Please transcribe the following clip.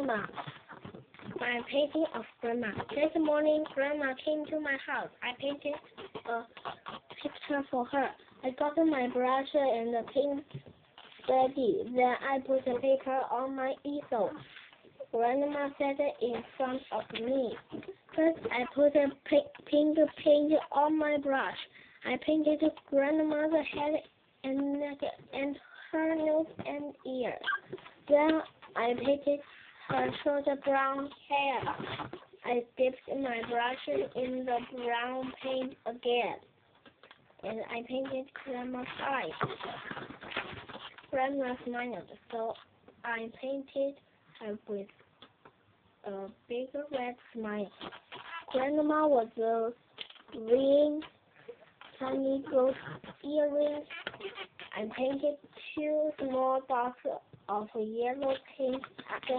Grandma. My painting of Grandma. This morning, Grandma came to my house. I painted a picture for her. I got my brush and the paint ready. Then I put the paper on my easel. Grandma sat in front of me. First, I put a pink paint on my brush. I painted Grandma's head and neck and her nose and ears. Then I painted her short brown hair. I dipped my brush in the brown paint again, and I painted Grandma's eyes. Grandma smiled, so I painted her with a big red smile. Grandma was wearing tiny gold earrings. I painted 2 small dots of yellow paint